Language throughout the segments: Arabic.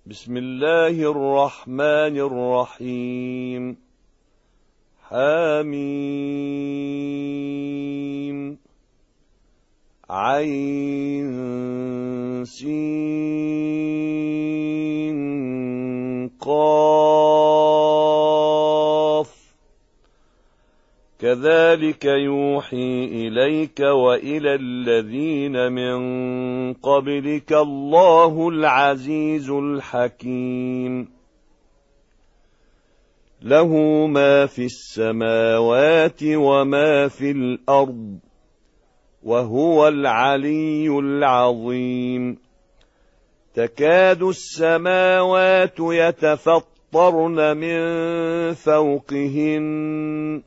بسم الله الرحمن الرحيم. حميم عين سين قاف كذلك يوحي إليك وإلى الذين من قبلك الله العزيز الحكيم. له ما في السماوات وما في الأرض وهو العلي العظيم. تكاد السماوات يتفطرن من فوقهن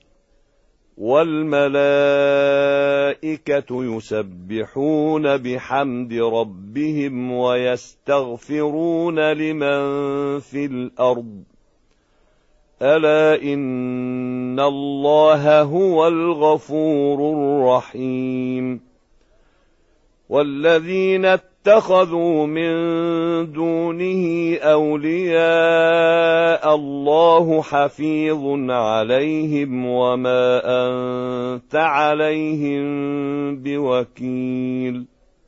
والملائكة يسبحون بحمد ربهم ويستغفرون لمن في الأرض ألا إن الله هو الغفور الرحيم. والذين اتخذوا من دونه أولياء الله حفيظ عليهم وما أنت عليهم بوكيل.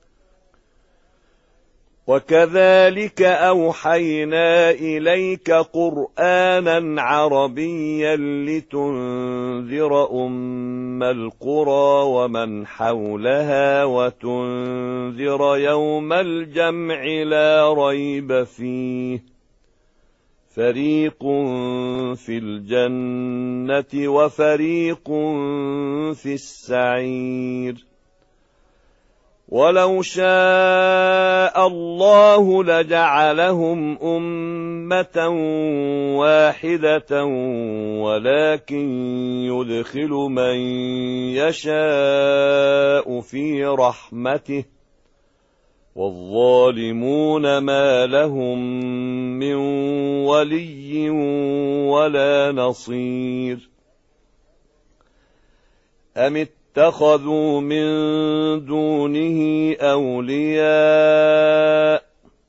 وكذلك أوحينا إليك قرآنا عربيا لتنذر أم القرى ومن حولها وتنذر يوم الجمع لا ريب فيه فريق في الجنة وفريق في السعير. ولو شاء الله لجعلهم أمة واحدة ولكن يدخل من يشاء في رحمته والظالمون ما لهم من ولي ولا نصير. أم اتخذوا من دونه أولياء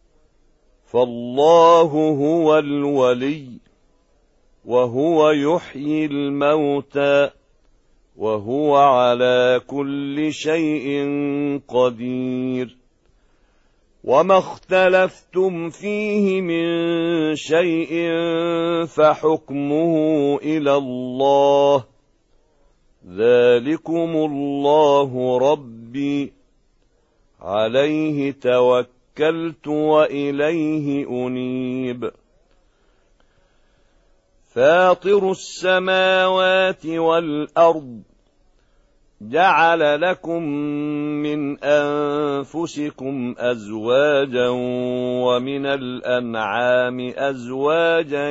فالله هو الولي وهو يحيي الموتى وهو على كل شيء قدير. وما اختلفتم فيه من شيء فحكمه إلى الله ذلكم الله ربي عليه توكلت وإليه أنيب. فاطر السماوات والأرض جعل لكم من أنفسكم أزواجا ومن الأنعام أزواجا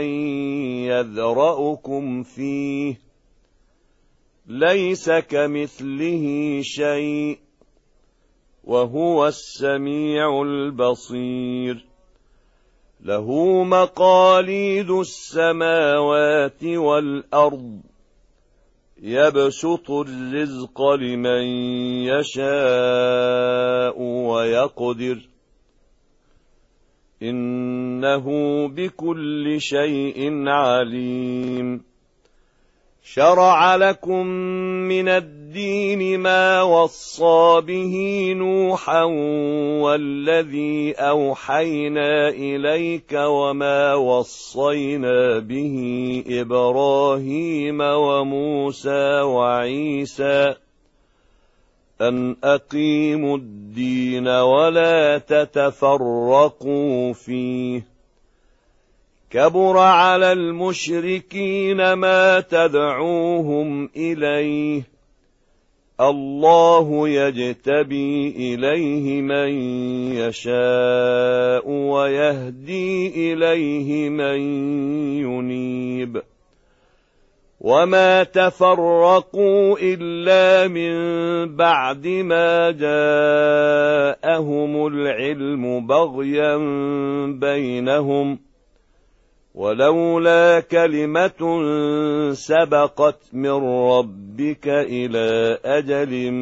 يذرأكم فيه ليس كمثله شيء وهو السميع البصير. له مقاليد السماوات والأرض يبسط الرزق لمن يشاء ويقدر إنه بكل شيء عليم. شرع لكم من الدين ما وصى به نوحا والذي أوحينا إليك وما وصينا به إبراهيم وموسى وعيسى أن أقيموا الدين ولا تتفرقوا فيه. كبر على المشركين ما تدعوهم إليه الله يجتبي إليه من يشاء ويهدي إليه من ينيب. وما تفرقوا إلا من بعد ما جاءهم العلم بغيا بينهم ولولا كلمة سبقت من ربك إلى أجل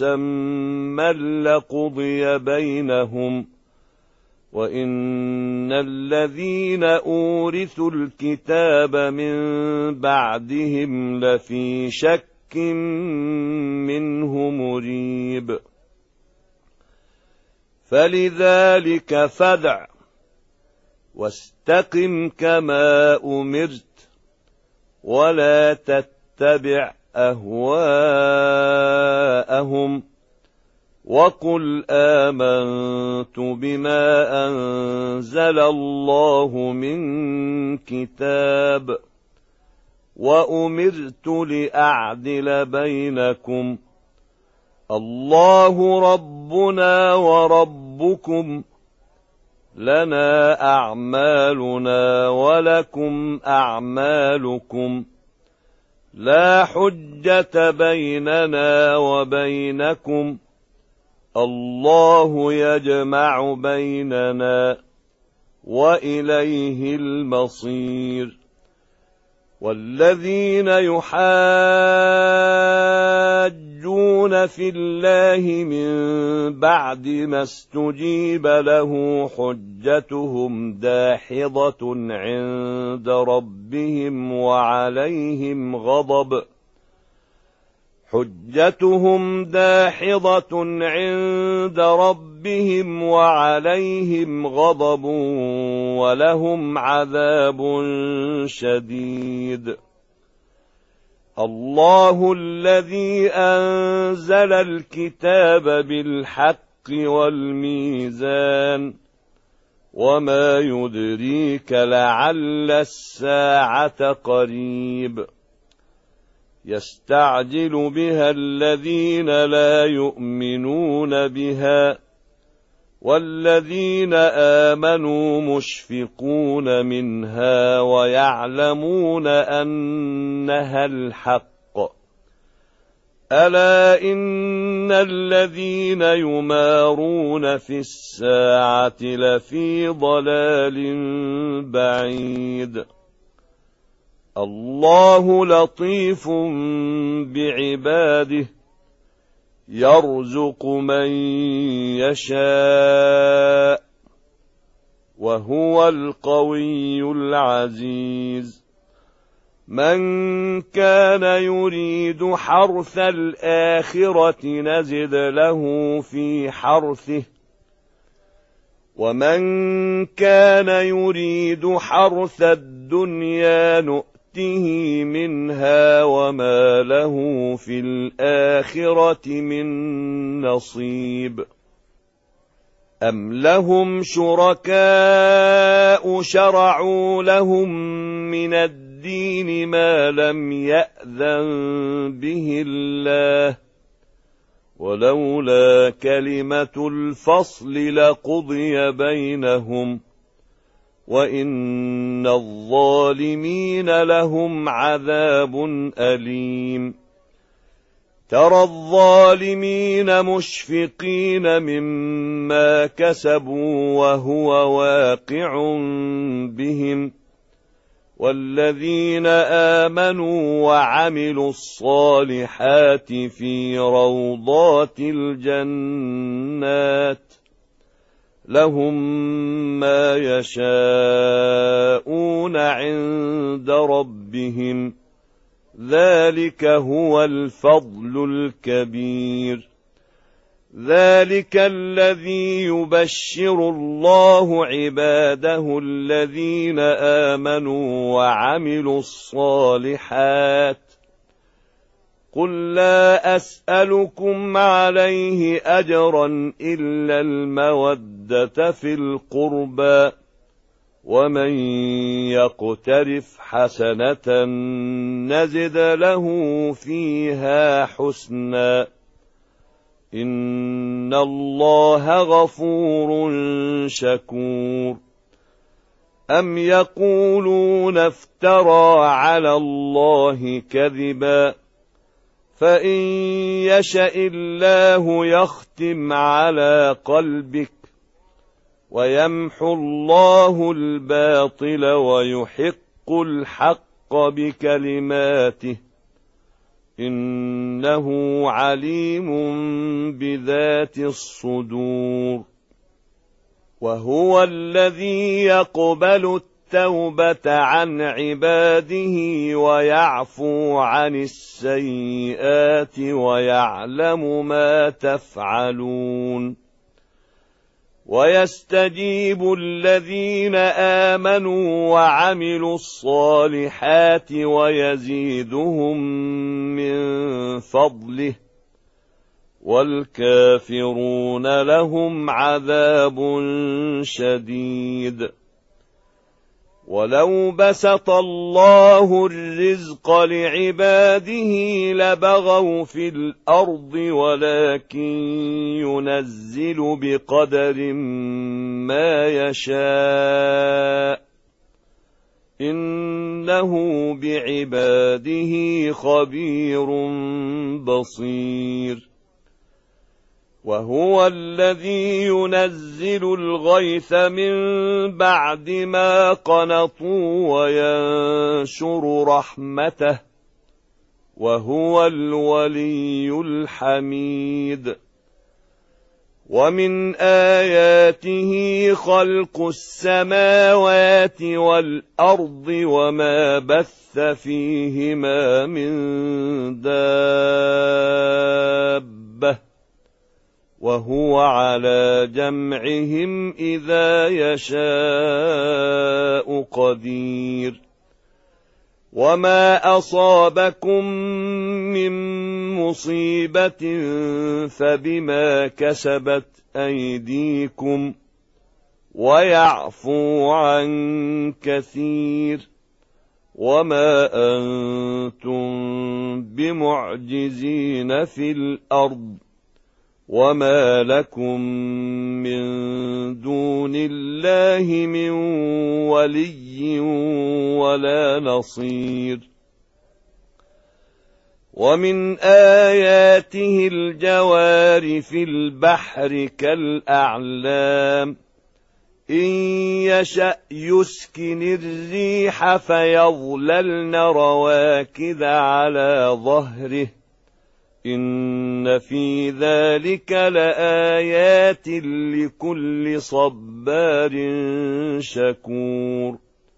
مسمى لقضي بينهم وإن إن الذين أورثوا الكتاب من بعدهم لفي شك منه مريب. فلذلك فادع واستقم كما أمرت ولا تتبع أهواءهم وقل آمنت بما أنزل الله من كتاب وأمرت لأعدل بينكم الله ربنا وربكم لنا أعمالنا ولكم أعمالكم لا حجة بيننا وبينكم الله يجمع بيننا وإليه المصير. والذين يحاجون في الله من بعد ما استجيب له حجتهم داحضة عند ربهم وعليهم غضب ولهم عذاب شديد. الله الذي أنزل الكتاب بالحق والميزان وما يدريك لعل الساعة قريب. يستعجل بها الذين لا يؤمنون بها والذين آمنوا مشفقون منها ويعلمون أنها الحق. ألا إن الذين يمارون في الساعة لفي ضلال بعيد. الله لطيف بعباده يرزق من يشاء وهو القوي العزيز. من كان يريد حرث الآخرة نزد له في حرثه ومن كان يريد حرث الدنيا نؤته منها وما له في الآخرة من نصيب. أم لهم شركاء شرعوا لهم من الدين ما لم يأذن به الله ولولا كلمة الفصل لقضي بينهم وإن الظالمين لهم عذاب أليم. ترى الظالمين مشفقين مما كسبوا وهو واقع بهم والذين آمنوا وعملوا الصالحات في روضات الجنات لهم ما يشاءون عند ربهم ذلك هو الفضل الكبير. ذلك الذي يبشر الله عباده الذين آمنوا وعملوا الصالحات. قل لا أسألكم عليه أجرا إلا المودة في القربى ومن يقترف حسنة نزد له فيها حسنا إن الله غفور شكور. أم يقولون افترى على الله كذبا فإن يشأ الله يختم على قلبك ويمحو الله الباطل ويحق الحق بكلماته إنه عليم بذات الصدور. وهو الذي يقبل التوبة عن عباده ويعفو عن السيئات ويعلم ما تفعلون ويستجيب الذين آمنوا وعملوا الصالحات ويزيدهم من فضله والكافرون لهم عذاب شديد ولو بسط الله الرزق لعباده لبغوا في الأرض ولكن ينزل بقدر ما يشاء إنه بعباده خبير بصير وهو الذي ينزل الغيث من بعد ما قنطوا وينشر رحمته وهو الولي الحميد ومن آياته خلق السماوات والأرض وما بث فيهما من دابة وهو على جمعهم إذا يشاء قدير وما أصابكم من مصيبة فبما كسبت أيديكم ويعفو عن كثير وما أنتم بمعجزين في الأرض وما لكم من دون الله من ولي ولا نصير ومن آياته الجوار في البحر كالأعلام إن يشأ يسكن الريح فيظللن رواكد على ظهره إن في ذلك لآيات لكل صبار شكور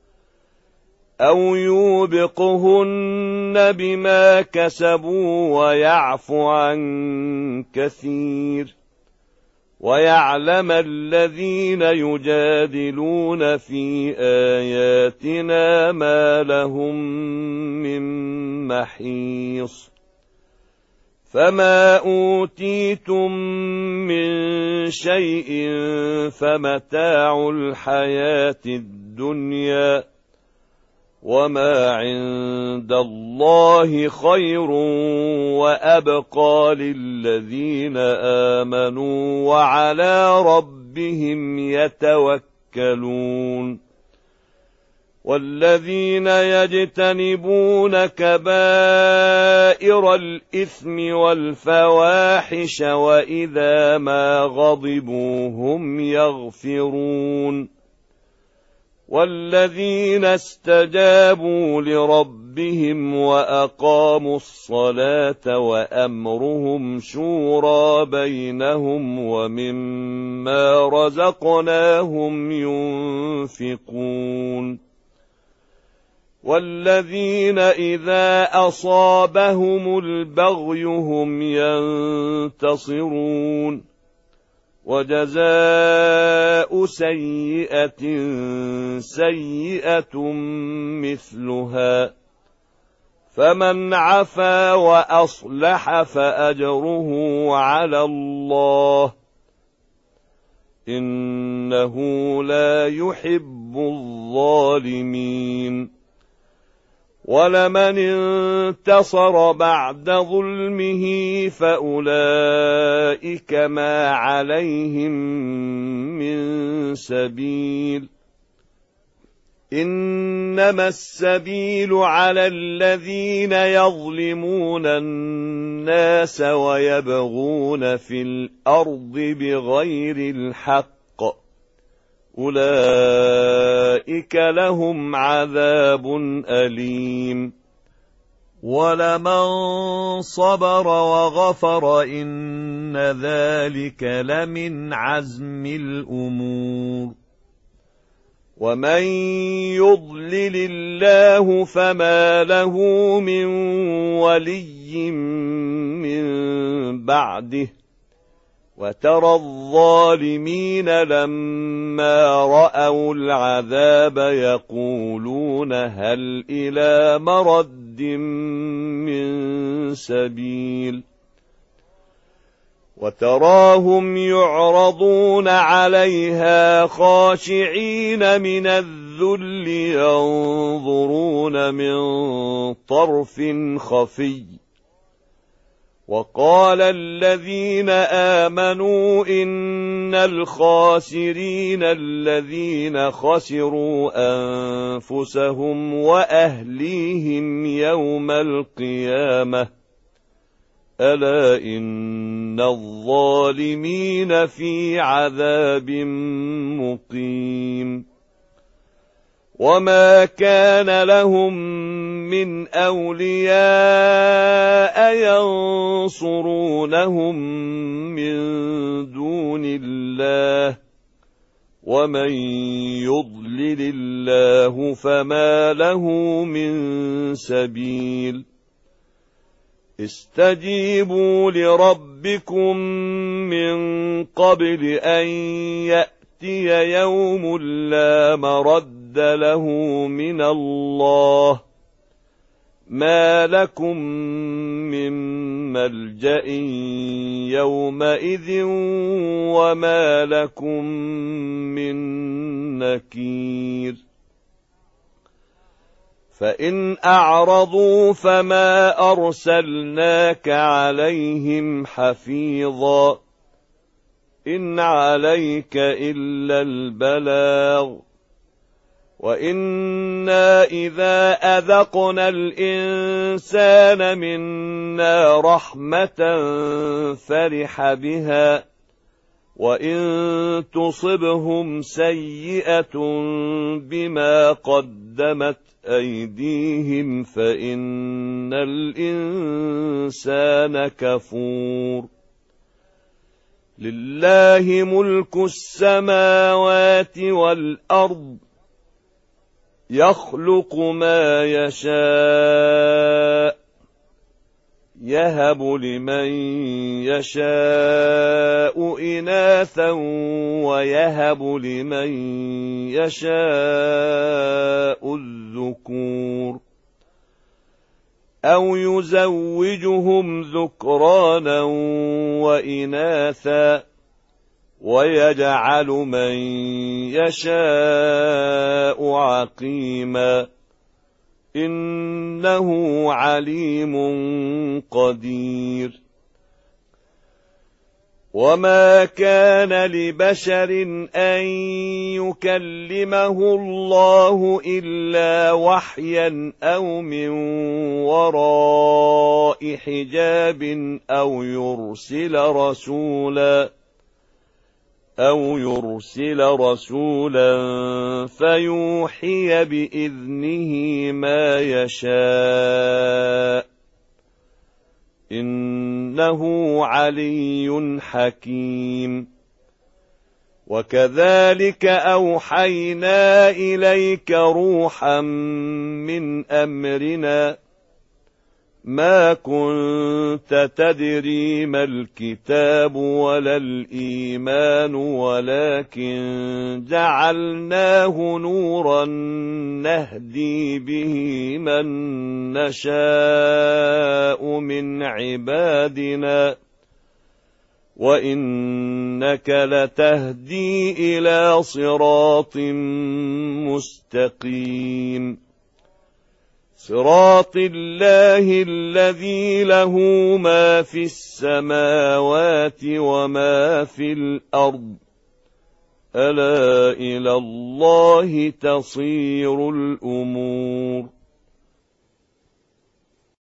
أو يوبقهن بما كسبوا ويعفو عن كثير ويعلم الذين يجادلون في آياتنا ما لهم من محيص فما أوتيتم من شيء فمتاع الحياة الدنيا وما عند الله خير وأبقى للذين آمنوا وعلى ربهم يتوكلون والذين يجتنبون كبائر الإثم والفواحش وإذا ما غضبوا هم يغفرون والذين استجابوا لربهم وأقاموا الصلاة وأمرهم شورى بينهم ومما رزقناهم ينفقون والذين إذا أصابهم البغي هم ينتصرون وجزاء سيئة سيئة مثلها فمن عفا وأصلح فأجره على الله إنه لا يحب الظالمين ولمن انتصر بعد ظلمه فأولئك ما عليهم من سبيل إنما السبيل على الذين يظلمون الناس ويبغون في الأرض بغير الحق أولئك لهم عذاب أليم ولمن صبر وغفر إن ذلك لمن عزم الأمور ومن يضلل الله فما له من ولي من بعده وترى الظالمين لما رأوا العذاب يقولون هل إلى مرد من سبيل وتراهم يعرضون عليها خاشعين من الذل ينظرون من طرف خفي وقال الذين آمنوا إن الخاسرين الذين خسروا أنفسهم وأهليهم يوم القيامة ألا إن الظالمين في عذاب مقيم وما كان لهم من أولياء ينصرونهم من دون الله ومن يضلل الله فما له من سبيل استجيبوا لربكم من قبل أن يأتي يوم لا مرد له من الله ما لكم من ملجأ يومئذ وما لكم من نكير فإن أعرضوا فما أرسلناك عليهم حفيظا إن عليك إلا البلاغ وإنا إذا أذقنا الإنسان منا رحمة فرح بها وإن تصبهم سيئة بما قدمت أيديهم فإن الإنسان كفور لله ملك السماوات والأرض يخلق ما يشاء يهب لمن يشاء إناثا ويهب لمن يشاء الذكور أو يزوجهم ذكرانا وإناثا ويجعل من يشاء عقيما إنه عليم قدير وما كان لبشر أن يكلمه الله إلا وحيا أو من وراء حجاب أو يرسل رسولا فيوحي بإذنه ما يشاء إنه علي حكيم وكذلك أوحينا إليك روحا من أمرنا ما كنت تدري ما الكتاب ولا الإيمان ولكن جعلناه نورا نهدي به من نشاء من عبادنا وإنك لتهدي إلى صراط مستقيم صراط الله الذي له ما في السماوات وما في الأرض ألا إلى الله تصير الأمور